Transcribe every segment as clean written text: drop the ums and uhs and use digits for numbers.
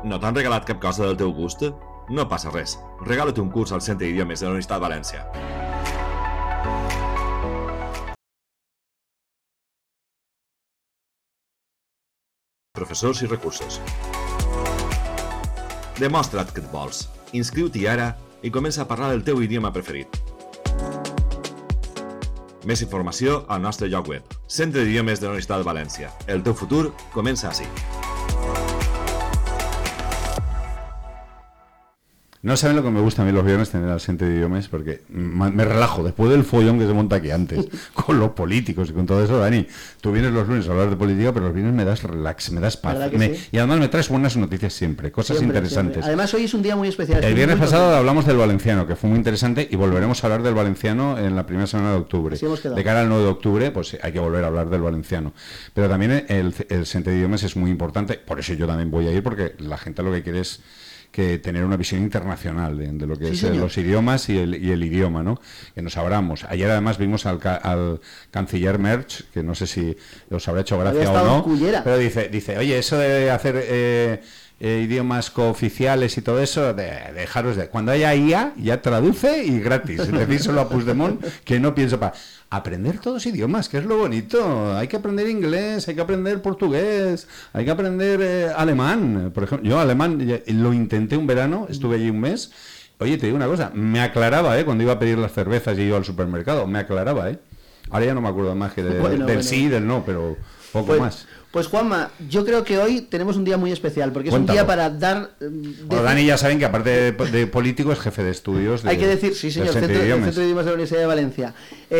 No t'han regalat cap cosa del teu gust? No passa res. Regala't un curs al Centre d'Idiomes de la Universitat de València. Professors i recursos. Demostra't que et vols. Inscriu-t'hi ara i comença a parlar el teu idioma preferit. Més informació al nostre lloc web, Centre d'Idiomes de la Universitat de València. El teu futur comença així. No saben lo que me gusta a mí los viernes tener al Centre de Idiomes, porque me relajo después del follón que se monta aquí antes, con los políticos y con todo eso. Dani, tú vienes los lunes a hablar de política, pero los viernes me das relax, me das paz. Sí. Y además me traes buenas noticias siempre, cosas interesantes. Siempre. Además hoy es un día muy especial. El viernes pasado hablamos del valenciano, que fue muy interesante, y volveremos a hablar del valenciano en la primera semana de octubre. De cara al 9 de octubre, pues hay que volver a hablar del valenciano. Pero también el Centre de Idiomes es muy importante, por eso yo también voy a ir, porque la gente lo que quiere es que tener una visión internacional de lo que es los idiomas y el idioma, ¿no? Que nos abramos. Ayer además vimos al canciller Merch, que no sé si os habrá hecho gracia o no, pero dice, oye, eso de hacer idiomas cooficiales y todo eso, dejaros de... Cuando haya IA, ya traduce y gratis. Decírselo a Puigdemont, que no pienso para... Aprender todos idiomas, que es lo bonito. Hay que aprender inglés, hay que aprender portugués, hay que aprender alemán. Por ejemplo, yo alemán lo intenté un verano, estuve allí un mes. Oye, te digo una cosa, me aclaraba, cuando iba a pedir las cervezas y iba al supermercado, me aclaraba, Ahora ya no me acuerdo más que del sí y del no, pero poco más. Pues Juanma, yo creo que hoy tenemos un día muy especial, porque es un día para dar... Bueno, Dani ya saben que aparte de político es jefe de estudios. Hay que decir, sí señor, Centro de Idiomas de la Universidad de Valencia.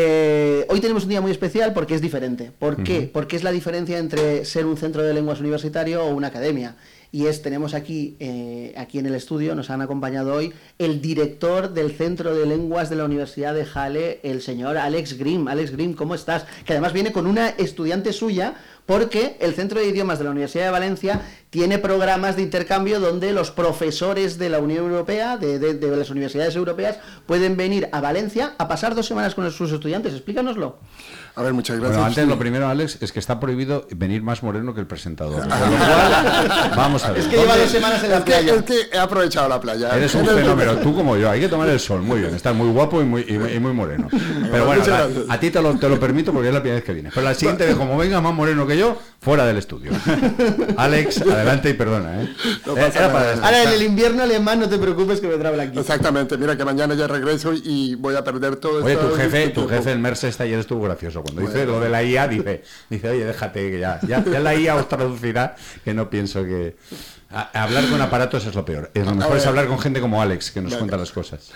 Hoy tenemos un día muy especial porque es diferente. ¿Por qué? Porque es la diferencia entre ser un centro de lenguas universitario o una academia. Y tenemos aquí en el estudio, nos han acompañado hoy, el director del Centro de Lenguas de la Universidad de Halle, el señor Alex Grimm. Alex Grimm, ¿cómo estás? Que además viene con una estudiante suya, porque el Centro de Idiomas de la Universidad de Valencia tiene programas de intercambio donde los profesores de la Unión Europea, de las universidades europeas, pueden venir a Valencia a pasar 2 semanas con sus estudiantes. Explícanos.lo. A ver, muchas gracias. Bueno, antes lo primero, Alex, es que está prohibido venir más moreno que el presentador. Con lo cual, vamos a ver. Es que lleva 2 semanas en la playa. Es que he aprovechado la playa. Eres un fenómeno, tú como yo. Hay que tomar el sol, muy bien. Estás muy guapo y muy moreno. Pero bueno, a ti te lo permito porque es la primera vez que vienes. Pero la siguiente vez, como venga más moreno que yo, fuera del estudio. Alex, adelante y perdona, No pasa nada. Ahora en el invierno alemán no te preocupes que vendrá blanquito. Exactamente, mira que mañana ya regreso y voy a perder todo. Oye, tu jefe, el Merce, ayer estuvo gracioso. Cuando dice lo de la IA, dice, oye, déjate que ya la IA os traducirá, que no pienso que... hablar con aparatos es lo peor. Lo mejor es hablar con gente como Alex, que nos cuenta las cosas.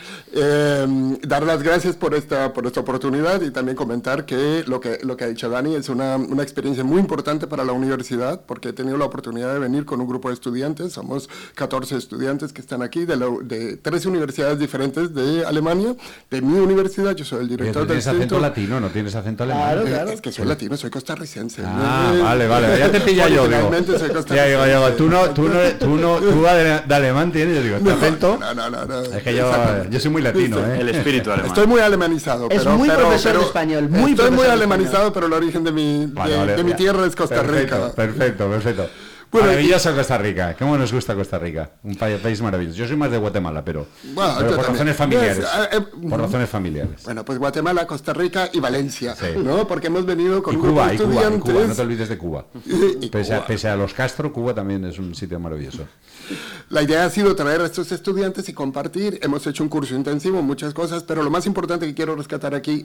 Dar las gracias por esta oportunidad y también comentar que lo que ha dicho Dani es una experiencia muy importante para la universidad, porque he tenido la oportunidad de venir con un grupo de estudiantes. Somos 14 estudiantes que están aquí de 3 universidades diferentes de Alemania, de mi universidad. Yo soy el director del centro. ¿Tienes acento latino? ¿No tienes acento alemán? Claro. Es que soy latino, soy costarricense. Vale. Ya te pilla yo, digo. Soy costarricense. Tú de alemán tienes, yo digo, ¿este acento? No. Es que yo soy muy latino, El espíritu alemán. Estoy muy alemanizado. Es muy profesor de español. Estoy muy alemanizado, pero el origen de mi tierra es Costa Rica. Perfecto. Bueno, maravillosa Costa Rica. ¿Cómo nos gusta Costa Rica? Un país maravilloso. Yo soy más de Guatemala, pero por razones familiares. Por razones familiares. Bueno, pues Guatemala, Costa Rica y Valencia, ¿no? Porque hemos venido con un Cuba, grupo de estudiantes. Cuba, no te olvides de Cuba. Pese a los Castro, Cuba también es un sitio maravilloso. La idea ha sido traer a estos estudiantes y compartir. Hemos hecho un curso intensivo, muchas cosas, pero lo más importante que quiero rescatar aquí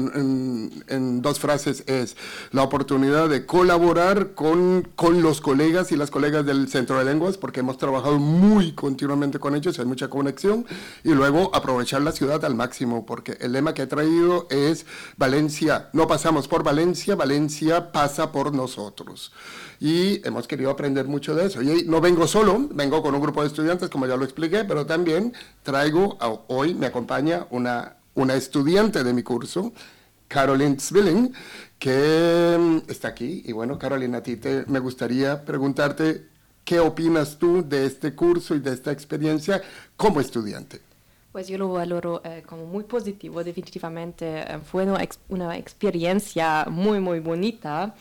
en 2 frases es la oportunidad de colaborar con los colegas y las colegas del Centro de Lenguas, porque hemos trabajado muy continuamente con ellos, hay mucha conexión, y luego aprovechar la ciudad al máximo, porque el lema que he traído es Valencia, no pasamos por Valencia, Valencia pasa por nosotros. Y hemos querido aprender mucho de eso. Y no vengo solo, vengo con un grupo de estudiantes, como ya lo expliqué, pero también hoy me acompaña una estudiante de mi curso, Caroline Zwilling, que está aquí. Y bueno, Caroline, a ti me gustaría preguntarte, ¿qué opinas tú de este curso y de esta experiencia como estudiante? Pues yo lo valoro como muy positivo, definitivamente fue una experiencia muy bonita.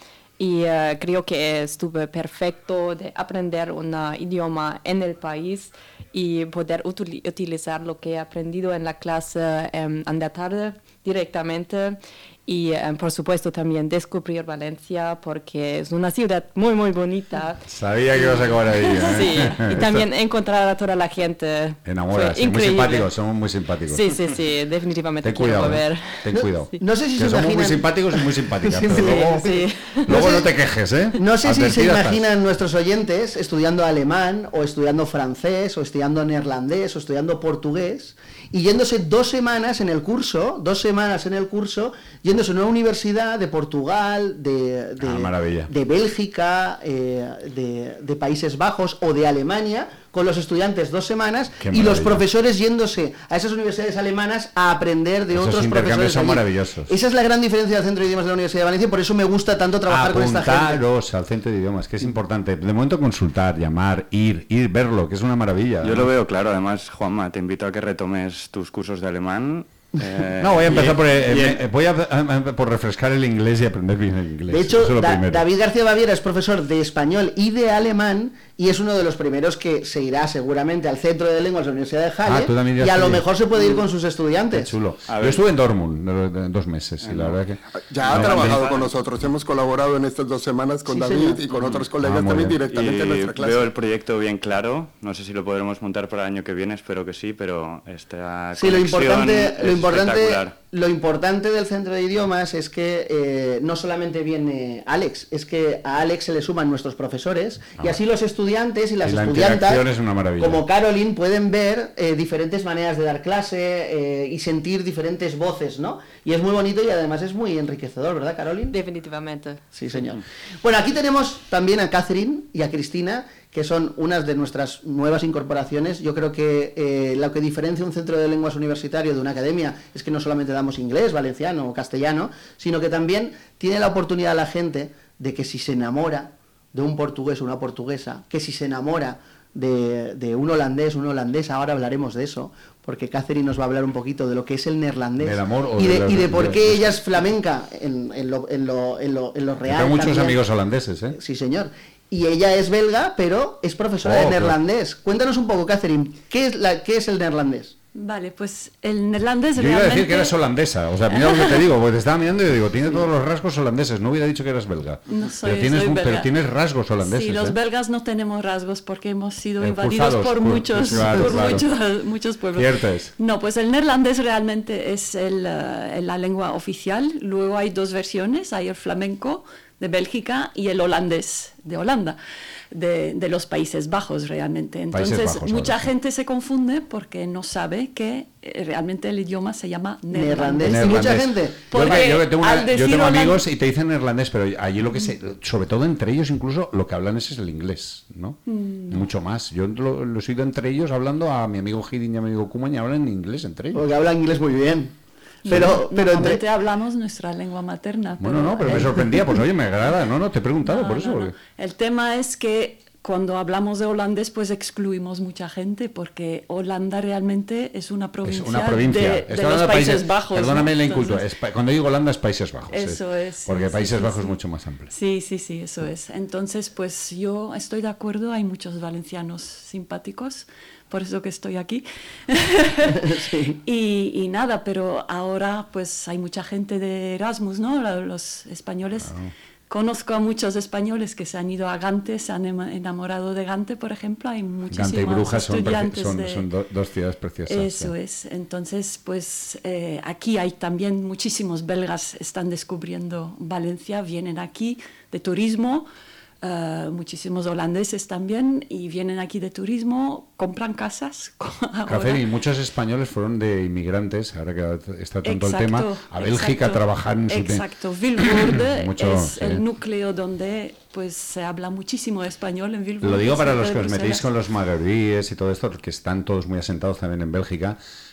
y creo que estuvo perfecto de aprender un idioma en el país y poder utilizar lo que he aprendido en la clase en la tarde directamente. Y por supuesto también descubrir Valencia porque es una ciudad muy muy bonita. Sabía que ibas a acabar ahí, ¿eh? Sí, y también encontrar a toda la gente. Enamora, sí, muy simpáticos, somos muy simpáticos. Sí, definitivamente ten cuidado, ver. Ten cuidado. No sé si se somos imaginan... muy simpáticos y muy simpáticas, sí, pero luego, luego no te quejes, ¿eh? No sé si se imaginan nuestros oyentes estudiando alemán o estudiando francés o estudiando neerlandés o estudiando portugués y yéndose 2 semanas en el curso, yéndose a una universidad de Portugal, de Bélgica, de Países Bajos o de Alemania, con los estudiantes 2 semanas y los profesores yéndose a esas universidades alemanas a aprender de otros profesores. Son maravillosos. Esa es la gran diferencia del Centro de Idiomas de la Universidad de Valencia, por eso me gusta tanto trabajar con esta gente. Apuntaros al Centro de Idiomas, que es importante. De momento consultar, llamar, ir, verlo, que es una maravilla. Yo lo veo claro, además, Juanma, te invito a que retomes tus cursos de alemán. No, voy a empezar por refrescar el inglés y aprender bien el inglés. De hecho, David García Baviera es profesor de español y de alemán y es uno de los primeros que se irá seguramente al Centro de Lenguas de la Universidad de Halle y a lo mejor se puede ir con sus estudiantes. Qué chulo. Yo estuve en Dortmund 2 meses y la verdad que... Ya ha trabajado con nosotros, hemos colaborado en estas 2 semanas con David y con otros colegas también directamente en nuestra clase. Veo el proyecto bien claro, no sé si lo podremos montar para el año que viene, espero que sí, pero esta lo importante del Centro de Idiomas es que no solamente viene Alex, es que a Alex se le suman nuestros profesores y así los estudiantes y las estudiantas, como Caroline, pueden ver diferentes maneras de dar clase y sentir diferentes voces, ¿no? Y es muy bonito y además es muy enriquecedor, ¿verdad, Caroline? Definitivamente. Sí, señor. Bueno, aquí tenemos también a Catherine y a Cristina, que son unas de nuestras nuevas incorporaciones. Yo creo que lo que diferencia un centro de lenguas universitario de una academia es que no solamente damos inglés, valenciano o castellano, sino que también tiene la oportunidad la gente de que si se enamora de un portugués o una portuguesa, que si se enamora de un holandés, una holandesa, ahora hablaremos de eso, porque Catherine nos va a hablar un poquito de lo que es el neerlandés y de por qué ella es flamenca en lo real. Tengo muchos amigos holandeses, ¿eh? Sí, señor. Y ella es belga, pero es profesora de neerlandés. Cuéntanos un poco, Catherine, ¿qué es el neerlandés? Vale, pues el neerlandés realmente... Yo iba a decir que eras holandesa, o sea, mira lo que te digo, porque te estaba mirando y digo, tienes todos los rasgos holandeses, no hubiera dicho que eras belga. No soy, pero tienes rasgos holandeses. Sí, los belgas no tenemos rasgos porque hemos sido invadidos por muchos pueblos. Cierto es. No, pues el neerlandés realmente es la lengua oficial, luego hay 2 versiones, hay el flamenco de Bélgica y el holandés de Holanda, de los Países Bajos realmente. Entonces mucha gente se confunde porque no sabe que realmente el idioma se llama neerlandés. ¿Y mucha gente? Yo tengo amigos y te dicen neerlandés, pero allí lo que sobre todo entre ellos incluso lo que hablan es el inglés, ¿no? Mucho más. Yo lo he oído entre ellos hablando a mi amigo Hidin y a mi amigo Kuman y hablan inglés entre ellos. Porque hablan inglés muy bien. Pero normalmente hablamos nuestra lengua materna. Pero me sorprendía, pues oye, me agrada, te he preguntado por eso. Porque... El tema es que cuando hablamos de holandés, pues excluimos mucha gente, porque Holanda realmente es una provincia, de los Países Bajos. Perdóname la incultura, cuando digo Holanda es Países Bajos. Eso es. Porque Países Bajos es mucho más amplio. Sí, eso es. Entonces, pues yo estoy de acuerdo, hay muchos valencianos simpáticos, por eso que estoy aquí. Sí. y nada, pero ahora pues hay mucha gente de Erasmus, ¿no? Los españoles. Claro. Conozco a muchos españoles que se han ido a Gante, se han enamorado de Gante, por ejemplo. Hay muchísimos Gante y Brujas estudiantes son 2 ciudades preciosas. Eso es. Entonces, pues aquí hay también muchísimos belgas están descubriendo Valencia, vienen aquí de turismo. Muchísimos holandeses también y vienen aquí de turismo, compran casas. Café, y muchos españoles fueron de inmigrantes, ahora que está tanto el tema, a Bélgica a trabajar en su... Exacto, Vilvoorde es el núcleo donde pues se habla muchísimo español en Vilvoorde. Lo digo para los que os metéis con los magrebíes y todo esto, que están todos muy asentados también en Bélgica.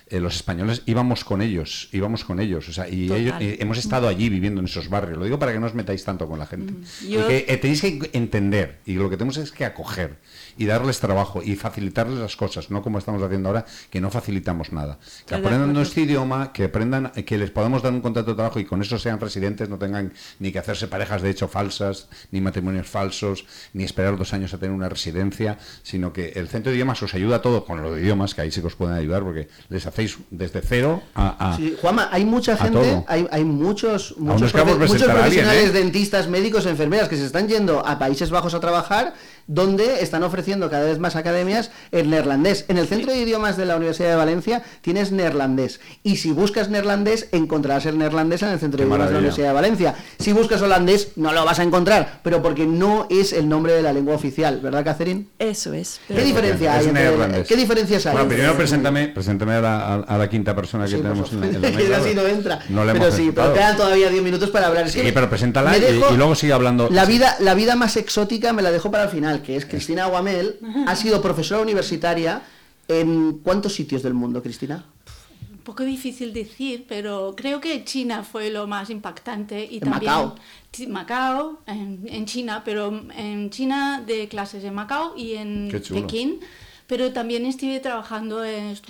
los españoles íbamos con ellos, o sea, y ellos, hemos estado allí viviendo en esos barrios. Lo digo para que no os metáis tanto con la gente. Tenéis que entender, y lo que tenemos es que acoger y darles trabajo y facilitarles las cosas, no como estamos haciendo ahora, que no facilitamos nada. Que aprendan nuestro idioma, que aprendan, que les podamos dar un contrato de trabajo y con eso sean residentes, no tengan ni que hacerse parejas de hecho falsas, ni matrimonios falsos, ni esperar 2 años a tener una residencia, sino que el centro de idiomas os ayuda a todo con lo de idiomas, que ahí sí que os pueden ayudar, porque les hacéis desde cero a sí, Juanma, hay mucha gente, hay muchos profesionales, dentistas, médicos, enfermeras que se están yendo a Países Bajos a trabajar, donde están ofreciendo cada vez más academias en neerlandés. En el Centro de Idiomas de la Universidad de Valencia tienes neerlandés, y si buscas neerlandés encontrarás el neerlandés en el Centro de Idiomas de la Universidad de Valencia. Si buscas holandés no lo vas a encontrar, pero porque no es el nombre de la lengua oficial, ¿verdad, Catherine? Eso es. ¿Qué diferencia hay? ¿Qué diferencias hay? Bueno, primero preséntame a la quinta persona que tenemos en la mesa. Así no entra. No le pero sí, pero quedan todavía 10 minutos para hablar. Sí, pero preséntala y luego sigue hablando. La vida más exótica me la dejo para el final, que es Cristina Aguamel. Ha sido profesora universitaria en ¿cuántos sitios del mundo, Cristina? Un poco difícil decir, pero creo que China fue lo más impactante. Y en también Macao. En China, pero en China de clases en Macao y en Pekín. Pero también estuve trabajando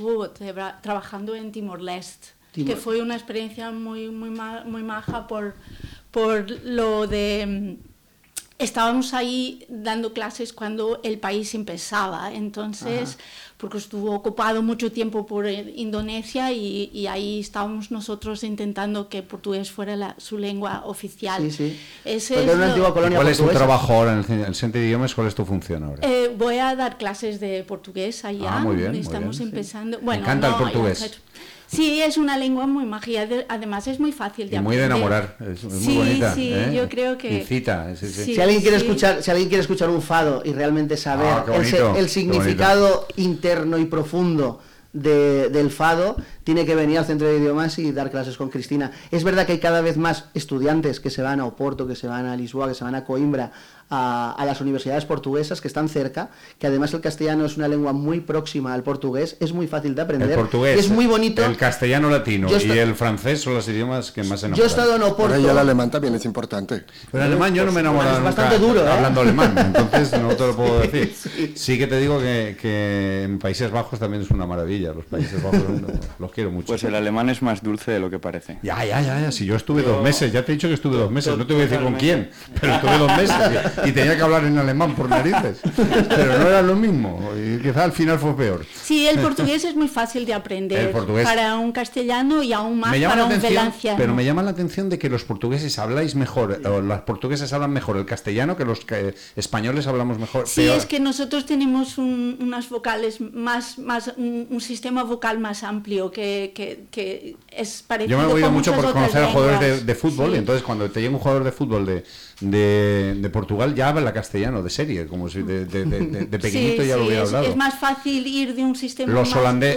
en Timor-Leste, que fue una experiencia muy maja por lo de... Estábamos ahí dando clases cuando el país empezaba, entonces, porque estuvo ocupado mucho tiempo por Indonesia y ahí estábamos nosotros intentando que portugués fuera su lengua oficial. Sí. Porque una antigua colonia ¿Cuál portuguesa? Es tu trabajo ahora en el Centro de Idiomas? ¿Cuál es tu función ahora? Voy a dar clases de portugués allá. Muy bien, estamos empezando. Sí. Bueno, me encanta el portugués. Sí, es una lengua muy mágica, además es muy fácil de aprender. Muy de enamorar, es muy bonita. Sí, yo creo que... Incita, sí. Si alguien quiere escuchar un fado y realmente saber el significado interno y profundo del fado, tiene que venir al Centro de Idiomas y dar clases con Cristina. Es verdad que hay cada vez más estudiantes que se van a Oporto, que se van a Lisboa, que se van a Coimbra, a las universidades portuguesas que están cerca, que además el castellano es una lengua muy próxima al portugués, es muy fácil de aprender. El portugués, es muy bonito. El castellano latino y el francés son los idiomas que más se enamoran. Yo he estado en Oporto. Ahora ya el alemán también es importante. Pero el alemán yo no me he enamorado es bastante duro, hablando alemán, entonces no te lo puedo decir. Sí que te digo que en Países Bajos también es una maravilla, los Países Bajos los quiero mucho. Pues el alemán es más dulce de lo que parece. Ya, si yo estuve 2 meses, ya te he dicho que estuve 2 meses, no te voy a decir con quién, pero estuve 2 meses y tenía que hablar en alemán por narices, pero no era lo mismo, y quizá al final fue peor. Sí, el portugués es muy fácil de aprender para un castellano y aún más para un valenciano. Pero me llama la atención de que los portugueses habláis mejor, o las portuguesas hablan mejor el castellano que los españoles hablamos mejor. Sí, peor. Es que nosotros tenemos unas vocales un sistema vocal más amplio que es parecido. Yo me he oído mucho por conocer a jugadores de fútbol, sí. Y entonces cuando te llega un jugador de fútbol de Portugal ya habla castellano de serie, como si de pequeñito ya lo hubiera hablado. Es más fácil ir de un sistema los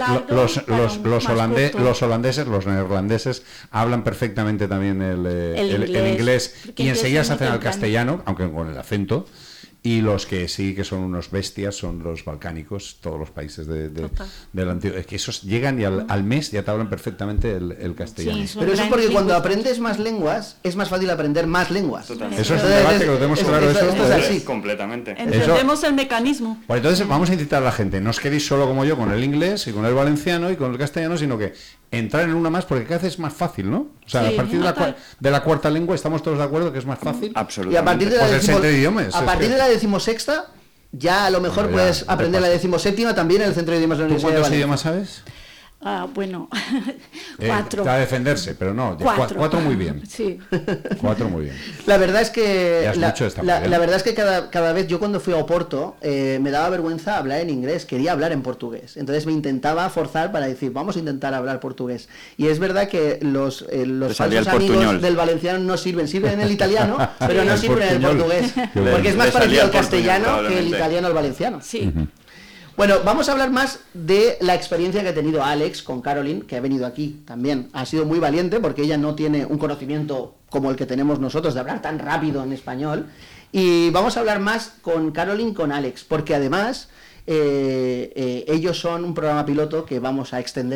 holandeses, los neerlandeses hablan perfectamente también el inglés y enseguida se hacen al castellano, aunque con el acento. Y los que sí que son unos bestias son los balcánicos, todos los países del antiguo. Es que esos llegan y al mes ya te hablan perfectamente el castellano. Sí, pero eso es porque cuando aprendes más lenguas, es más fácil aprender más lenguas. Totalmente. Eso es un debate que lo tenemos claro. Esto es así. Completamente. Entendemos el mecanismo. Pues entonces vamos a incitar a la gente, no os quedéis solo como yo con el inglés y con el valenciano y con el castellano, sino que entrar en una más, porque cada vez es más fácil, ¿no? O sea, a partir de la cuarta lengua estamos todos de acuerdo que es más fácil. Absolutamente. Y a partir de la de 16ª, ya a lo mejor puedes aprender la 17ª también en el Centro de Idiomas de la Universidad de Valencia. ¿Cuántos idiomas sabes? Bueno, 4. Está a defenderse, pero no, 4 muy bien. Sí. 4 muy bien. La verdad es que la verdad es que cada vez yo cuando fui a Oporto me daba vergüenza hablar en inglés, quería hablar en portugués. Entonces me intentaba forzar para decir, vamos a intentar hablar portugués. Y es verdad que los falsos amigos del valenciano no sirven en el italiano, pero no sirven en el portugués, porque es más parecido al castellano que el italiano al valenciano. Sí. Bueno, vamos a hablar más de la experiencia que ha tenido Alex con Caroline, que ha venido aquí también. Ha sido muy valiente porque ella no tiene un conocimiento como el que tenemos nosotros de hablar tan rápido en español. Y vamos a hablar más con Caroline, con Alex, porque además ellos son un programa piloto que vamos a extender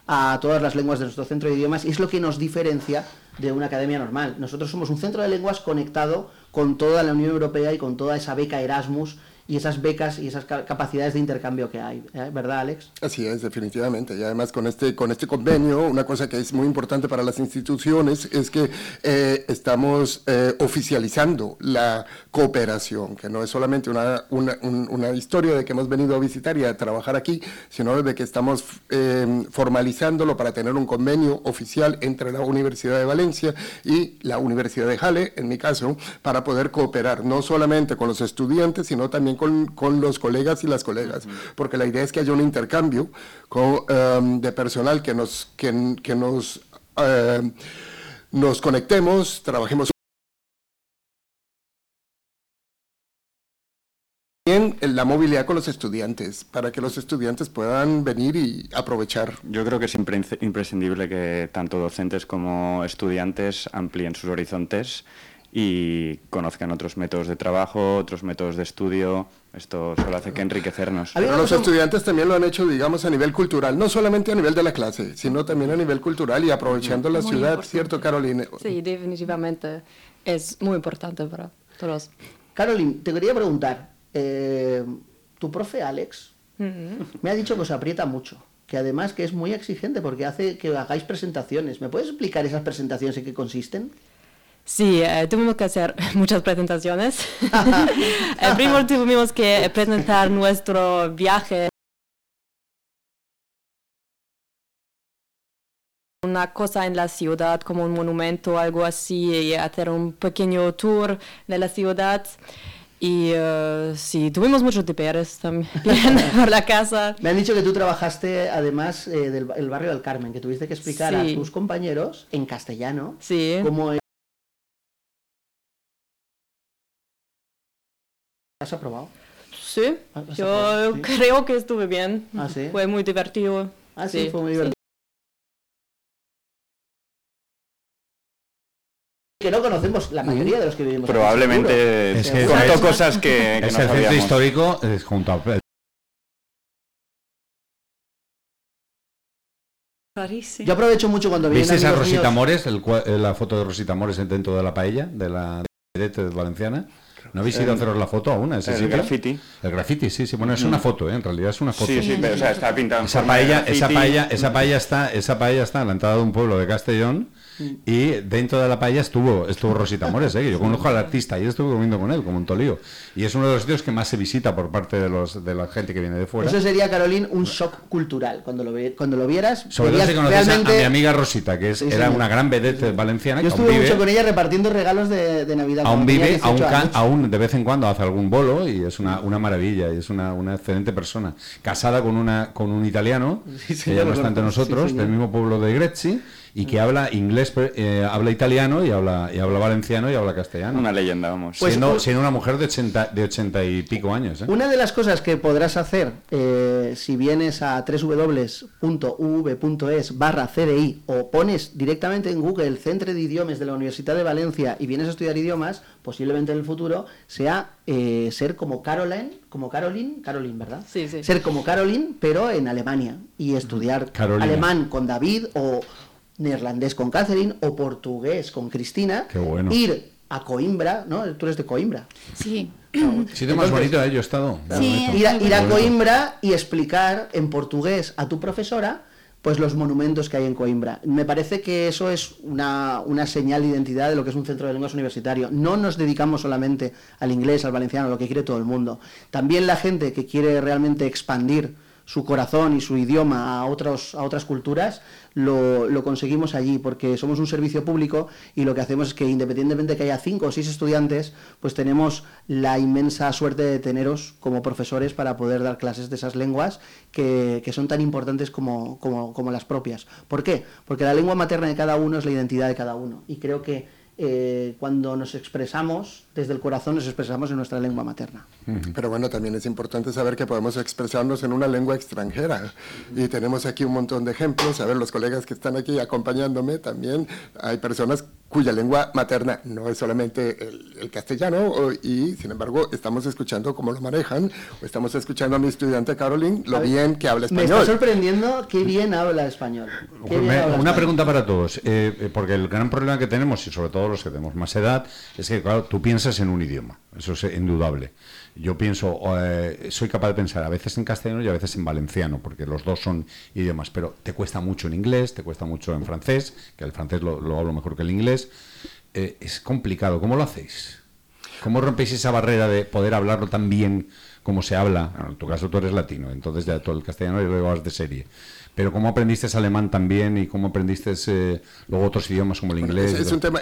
a todas las lenguas de nuestro centro de idiomas y es lo que nos diferencia de una academia normal. Nosotros somos un centro de lenguas conectado con toda la Unión Europea y con toda esa beca Erasmus y esas becas y esas capacidades de intercambio que hay, ¿verdad, Alex? Así es, definitivamente. Y además con este convenio, una cosa que es muy importante para las instituciones es que estamos oficializando la cooperación, que no es solamente una historia de que hemos venido a visitar y a trabajar aquí, sino de que estamos formalizándolo para tener un convenio oficial entre la Universidad de Valencia y la Universidad de Halle, en mi caso, para poder cooperar, no solamente con los estudiantes, sino también con los colegas y las colegas, porque la idea es que haya un intercambio de personal que nos conectemos, trabajemos bien en la movilidad con los estudiantes, para que los estudiantes puedan venir y aprovechar. Yo creo que es imprescindible que tanto docentes como estudiantes amplíen sus horizontes y conozcan otros métodos de trabajo, otros métodos de estudio. Esto solo hace que enriquecernos. Pero los estudiantes también lo han hecho, digamos, a nivel cultural, no solamente a nivel de la clase, sino también a nivel cultural y aprovechando la ciudad, importante. ¿Cierto, Caroline? Sí, definitivamente es muy importante para todos. Caroline, te quería preguntar, tu profe Alex me ha dicho que os aprieta mucho, que además que es muy exigente porque hace que hagáis presentaciones. ¿Me puedes explicar esas presentaciones en qué consisten? Sí, tuvimos que hacer muchas presentaciones. Primero tuvimos que presentar nuestro viaje. Una cosa en la ciudad, como un monumento, algo así, y hacer un pequeño tour de la ciudad. Y sí, tuvimos muchos deberes también por la casa. Me han dicho que tú trabajaste, además, del barrio del Carmen, que tuviste que explicar a tus compañeros en castellano cómo... ¿Has aprobado? Sí, yo creo que estuve bien. ¿Ah, sí? Fue muy divertido. Ah, sí, fue muy divertido. Que no conocemos la mayoría de los que vivimos. Probablemente es que contó cosas que es no el sabíamos. centro histórico es junto a... Yo aprovecho mucho cuando vienen ¿Viste a amigos Rosita míos? Mores, la foto de Rosita Mores dentro de la paella, de la vedette valenciana? ¿No habéis ido a haceros la foto aún? El graffiti. El graffiti, sí. Bueno, es una foto, en realidad es una foto. Sí, pero o sea, está pintado en esa paella está en la entrada de un pueblo de Castellón y dentro de la paella estuvo Rosita Mores, que yo conozco al artista y estuve comiendo con él como un tolío. Y es uno de los sitios que más se visita por parte de la gente que viene de fuera. Eso sería, Caroline, un shock cultural. Cuando lo vieras, sobre todo si conoces a mi amiga Rosita, que era una gran vedette valenciana. Yo estuve mucho con ella repartiendo regalos de Navidad. Aún vive, aún de vez en cuando hace algún bolo y es una maravilla y es una excelente persona. Casada con un italiano, que ya no está entre nosotros, del mismo pueblo de Grezzi, y que habla inglés, habla italiano y habla valenciano y habla castellano. Una leyenda, vamos. Pues, siendo una mujer de 80 y pico años. Una de las cosas que podrás hacer si vienes a www.uv.es/CDI o pones directamente en Google el Centre d'Idiomes de la Universidad de Valencia y vienes a estudiar idiomas, posiblemente en el futuro sea ser como Caroline, ¿verdad? Sí. Ser como Caroline, pero en Alemania y estudiar alemán con David o neerlandés con Catherine o portugués con Cristina. Qué bueno. Ir a Coimbra, ¿no? Tú eres de Coimbra. Sí. Sitio más bonito, yo he estado. Sí, ir a Coimbra y explicar en portugués a tu profesora pues los monumentos que hay en Coimbra. Me parece que eso es una señal de identidad de lo que es un centro de lenguas universitario. No nos dedicamos solamente al inglés, al valenciano, lo que quiere todo el mundo. También la gente que quiere realmente expandir su corazón y su idioma a otras culturas, lo conseguimos allí, porque somos un servicio público y lo que hacemos es que independientemente de que haya 5 o 6 estudiantes, pues tenemos la inmensa suerte de teneros como profesores para poder dar clases de esas lenguas que son tan importantes como las propias. ¿Por qué? Porque la lengua materna de cada uno es la identidad de cada uno, y creo que cuando nos expresamos desde el corazón, nos expresamos en nuestra lengua materna. Pero bueno, también es importante saber que podemos expresarnos en una lengua extranjera, y tenemos aquí un montón de ejemplos. A ver, los colegas que están aquí acompañándome también, hay personas cuya lengua materna no es solamente el castellano, y sin embargo estamos escuchando cómo lo manejan, o estamos escuchando a mi estudiante Caroline lo bien que habla español. Me está sorprendiendo qué bien habla español. Una pregunta para todos, porque el gran problema que tenemos, y sobre todo los que tenemos más edad, es que claro, tú piensas en un idioma, eso es indudable. Yo pienso, soy capaz de pensar a veces en castellano y a veces en valenciano, porque los dos son idiomas, pero te cuesta mucho en inglés, te cuesta mucho en francés, que el francés lo hablo mejor que el inglés. Es complicado. ¿Cómo lo hacéis? ¿Cómo rompéis esa barrera de poder hablarlo tan bien como se habla? Bueno, en tu caso tú eres latino, entonces ya todo el castellano lo llevabas de serie. Pero ¿cómo aprendiste alemán también y cómo aprendiste luego otros idiomas como el inglés? Es un tema...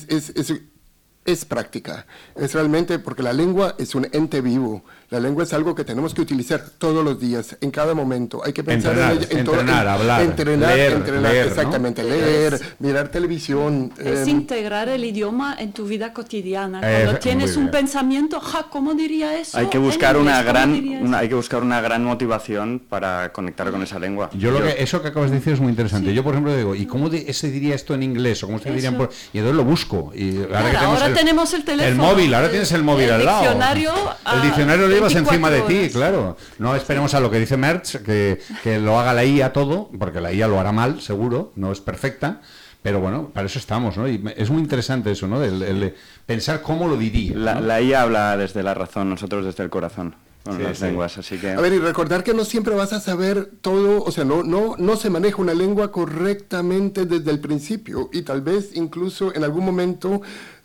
Es práctica, es realmente porque la lengua es un ente vivo, la lengua es algo que tenemos que utilizar todos los días, en cada momento, hay que pensar en ella, entrenar, hablar, leer, exactamente, ¿no? leer, mirar televisión. Es integrar el idioma en tu vida cotidiana, cuando tienes un pensamiento, ¿cómo diría eso? Hay que buscar una gran motivación para conectar con esa lengua. Eso que acabas de decir es muy interesante. Sí. Yo, por ejemplo, digo, ¿y cómo se diría esto en inglés? ¿O cómo se diría y entonces lo busco. Y ahora tenemos el teléfono. El móvil, ahora tienes el móvil al lado. El diccionario lo llevas encima de ti, claro. No esperemos a lo que dice Merckx, que lo haga la IA todo, porque la IA lo hará mal, seguro, no es perfecta. Pero bueno, para eso estamos, ¿no? Y es muy interesante eso, ¿no? El pensar cómo lo diría. La IA habla desde la razón, nosotros desde el corazón. Con las lenguas, así que... A ver, y recordar que no siempre vas a saber todo, o sea, no se maneja una lengua correctamente desde el principio, y tal vez incluso en algún momento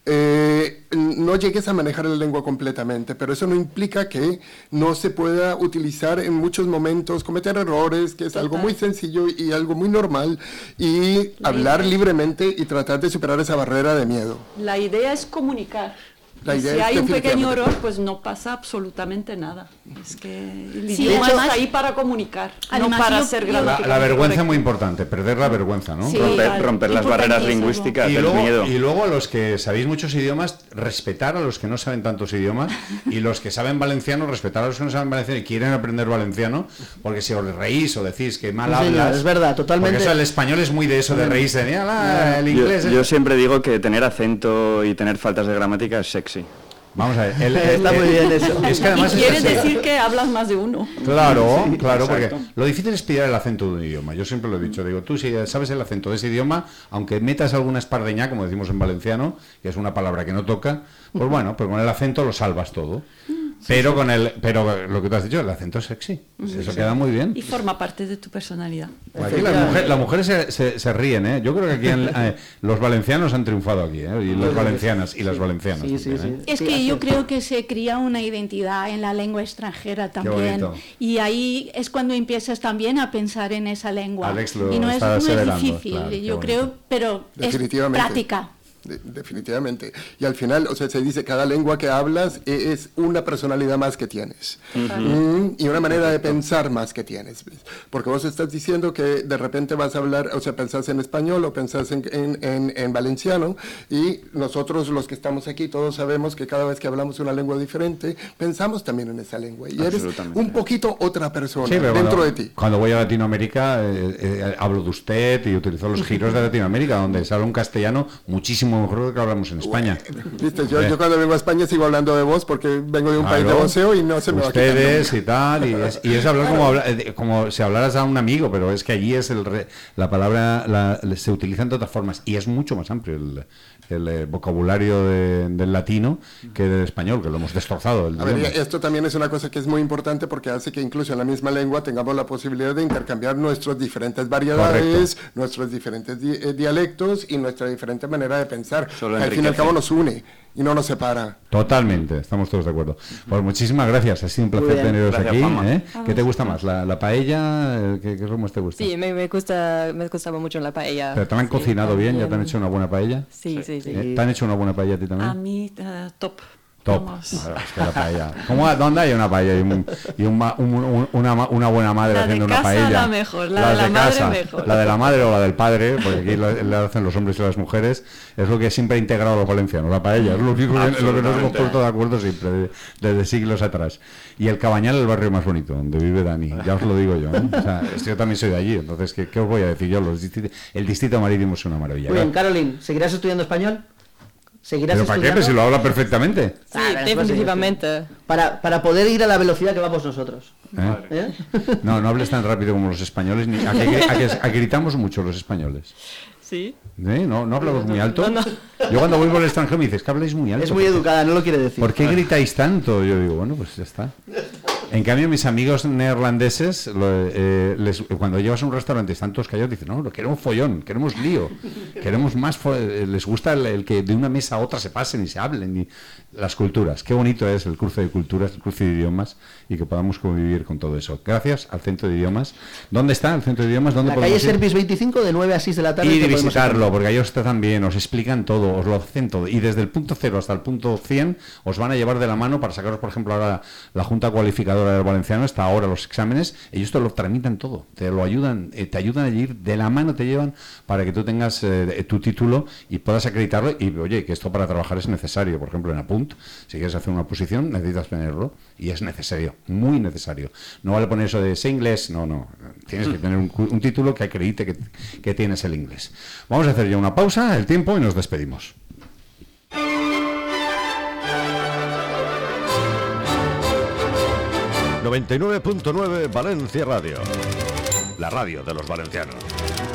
no llegues a manejar la lengua completamente, pero eso no implica que no se pueda utilizar en muchos momentos, cometer errores, que es algo muy sencillo y algo muy normal, y hablar libremente y tratar de superar esa barrera de miedo. La idea es comunicar. Si hay un pequeño error, pues no pasa absolutamente nada. Es que el idioma está ahí para comunicar, no para ser gramatical. La vergüenza es muy importante, perder la vergüenza, ¿no? Sí, romper las barreras lingüísticas del miedo. Y luego a los que sabéis muchos idiomas, respetar a los que no saben tantos idiomas, y los que saben valenciano, respetar a los que no saben valenciano y quieren aprender valenciano, porque si os reís o decís que mal hablas... Es verdad, totalmente. Porque eso, el español es muy de eso, de reírse. El inglés... Yo siempre digo que tener acento y tener faltas de gramática es sexy. Vamos a ver, está muy bien eso. Es que además quiere decir que hablas más de uno. Claro, sí, claro, porque lo difícil es pillar el acento de un idioma. Yo siempre lo he dicho, digo, tú si sabes el acento de ese idioma, aunque metas alguna espardeña, como decimos en valenciano, que es una palabra que no toca, pues bueno, pues con el acento lo salvas todo. Pero pero lo que tú has dicho, el acento es sexy. Eso queda muy bien. Y forma parte de tu personalidad. Aquí las mujeres se ríen, ¿eh? Yo creo que aquí los valencianos han triunfado aquí, ¿eh? Y las valencianas y las valencianas. También, Es que yo creo que se cría una identidad en la lengua extranjera también. Y ahí es cuando empiezas también a pensar en esa lengua. Alex y no es difícil, claro, yo creo, pero es práctica. Definitivamente. Y al final, o sea, se dice, cada lengua que hablas es una personalidad más que tienes. Y una manera de pensar más que tienes. Porque vos estás diciendo que de repente vas a hablar, o sea, pensás en español o pensás en valenciano, y nosotros los que estamos aquí todos sabemos que cada vez que hablamos una lengua diferente, pensamos también en esa lengua. Y eres un poquito otra persona dentro de ti. Cuando voy a Latinoamérica, hablo de usted y utilizo los giros de Latinoamérica, donde se habla un castellano muchísimo mejor que hablamos en España. ¿Viste? Yo cuando vengo a España sigo hablando de vos porque vengo de un país de voceo y no se me va a quitar. Ustedes y tal, y es hablar como si hablaras a un amigo, pero es que allí es la palabra se utiliza de otras formas y es mucho más amplio el vocabulario del latino que del español, que lo hemos destrozado. A ver, esto también es una cosa que es muy importante porque hace que incluso en la misma lengua tengamos la posibilidad de intercambiar nuestras diferentes variedades, nuestros diferentes dialectos y nuestra diferente manera de pensar. Que al fin y al cabo nos une y no nos separa. Totalmente, estamos todos de acuerdo. Pues muchísimas gracias, ha sido un placer teneros aquí. ¿Qué te gusta más? ¿La paella? ¿Qué es lo más te gusta? Sí, me gustaba mucho la paella. ¿Pero te han cocinado bien? ¿Ya te han hecho una buena paella? Sí. ¿Te han hecho una buena paella a ti también? A mí, top. Top. Claro, es que la paella. ¿Dónde hay una paella y una buena madre haciendo una paella? La mejor, la de la madre mejor. La de la madre o la del padre, porque aquí la hacen los hombres y las mujeres, es lo que siempre ha integrado a los valencianos, la paella, es lo que nos hemos puesto de acuerdo siempre, desde siglos atrás. Y el Cabañal es el barrio más bonito, donde vive Dani, ya os lo digo yo. O sea, yo también soy de allí, entonces, ¿qué os voy a decir yo? El distrito marítimo es una maravilla. Muy bien, Caroline, ¿seguirás estudiando español? ¿Pero para qué? Pues si lo habla perfectamente. Sí, definitivamente. Para poder ir a la velocidad que vamos nosotros. ¿Eh? No hables tan rápido como los españoles. A que gritamos mucho los españoles. Sí. ¿No hablamos muy alto? No. Yo cuando voy por el extranjero me dices que habláis muy alto. Es muy educada, no lo quiere decir. ¿Por qué gritáis tanto? Yo digo, bueno, pues ya está. En cambio, mis amigos neerlandeses, cuando llevas a un restaurante y están todos callados, dicen, no, queremos follón, queremos lío, queremos más... les gusta el que de una mesa a otra se pasen y se hablen. Y las culturas. Qué bonito es el cruce de culturas, el cruce de idiomas y que podamos convivir con todo eso. Gracias al Centro de Idiomas. ¿Dónde está el Centro de Idiomas? ¿Dónde la calle Servis 25 de 9 a 6 de la tarde. Y visitarlo, porque ellos están bien, os explican todo, os lo hacen todo. Y desde el punto 0 hasta el punto 100 os van a llevar de la mano para sacaros, por ejemplo, ahora la Junta Cualificadora del Valenciano, está ahora los exámenes, ellos te lo tramitan todo, te lo ayudan, te ayudan a ir de la mano, te llevan para que tú tengas tu título y puedas acreditarlo. Y oye, que esto para trabajar es necesario. Por ejemplo, en Apunt, si quieres hacer una oposición, necesitas tenerlo y es necesario, muy necesario. No vale poner eso de sé inglés, no. Tienes que tener un título que acredite que tienes el inglés. Vamos a hacer ya una pausa, el tiempo, y nos despedimos. ...99.9 Valencia Radio... ...la radio de los valencianos.